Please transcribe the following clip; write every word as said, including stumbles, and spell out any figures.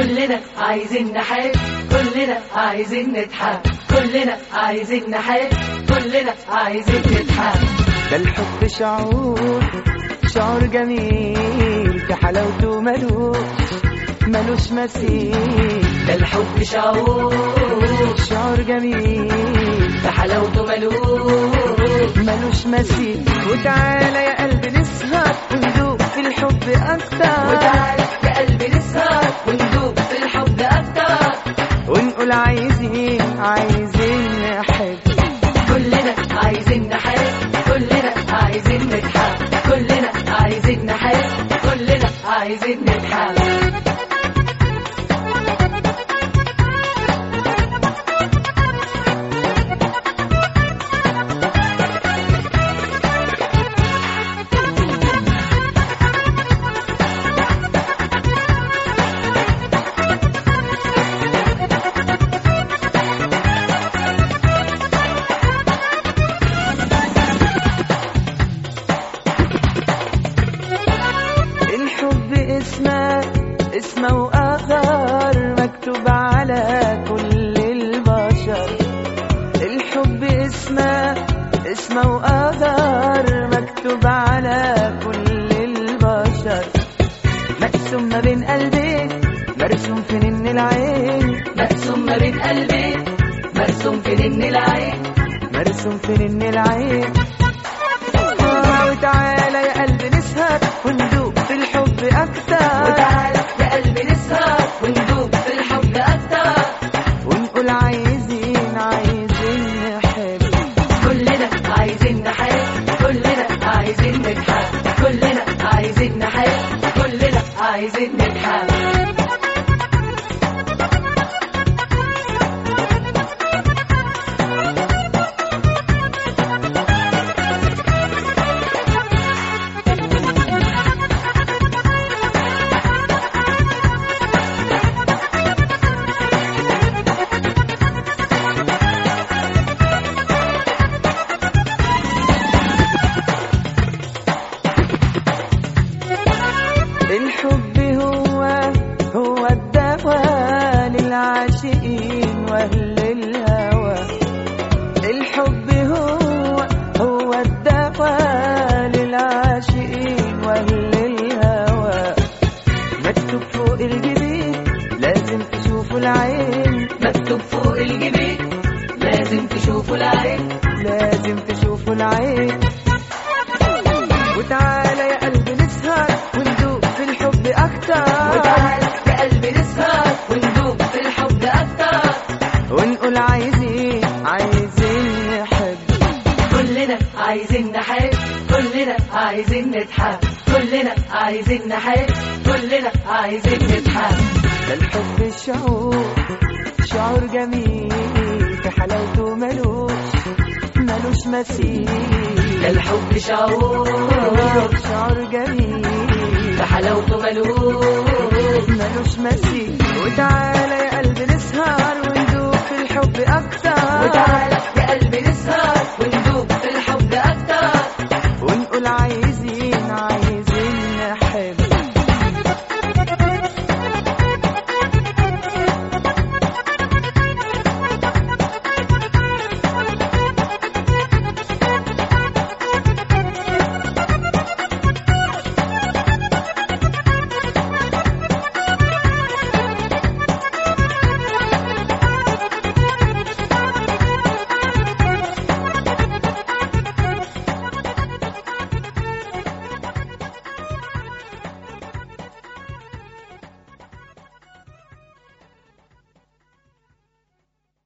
كلنا عايزين نحب، كلنا عايزين نضحك، كلنا عايزين نحب، كلنا عايزين نضحك. ده الحب شعور، شعور جميل في حلاوته ملوش ملوش مثيل. ده الحب شعور، شعور جميل في حلاوته ملوش ملوش مثيل. وتعالى يا قلبي نسهر وندوق في الحب أكتر، وتعالى يا قلبي نسهر وندوق في الحب أكتر، ونقول عايزين عايزين نحب. كلنا عايزين نحب، كلنا عايزين نضحك، كلنا عايزين نحب، كلنا عايزين نضحك. الحب اسمه اسمه وآثار مكتوب على كل البشر. الحب اسمه اسمه وآثار مكتوب على كل البشر. مقسوم ما بين قلبين مرسوم في نن العين، مقسوم ما بين قلبين مرسوم في نن العين، مرسوم في نن العين. وتعالى يا قلبي نسهر وندوق في الحب أكتر، وتعالى يا قلبي نسهر وندوق في الحب أكتر، ونقول عايزين عايزين نحب. كلنا عايزين نحب، كلنا عايزين نضحك، كلنا عايزين نحب، كلنا عايزين نضحك. الحب هو هو الدواء للعاشقين وأهل الهوى. الحب هو هو الدواء للعاشقين وأهل الهوى. مكتوب فوق الجبين لازم تشوفوا العين، مكتوب فوق الجبين لازم تشوفوا العين، لازم تشوفوا العين. وتعالى يا قلبي نسهر وندوق في الحب أكتر، وتعالى يا قلبي نسهر وندوق في الحب أكتر، ونقول عايزين عايزين نحب. كلنا عايزين نحب، كلنا عايزين نضحك، كلنا عايزين نحب، كلنا عايزين نضحك. ده الحب شعور، شعور جميل في حلاوته ملوش ملوش مثيل. ده الحب شعور، شعور جميل في حلاوته ملوش ملوش مثيل. وتعالى يا قلبي نسهر وندوق في الحب أكتر، وتعالى يا قلبي نسهر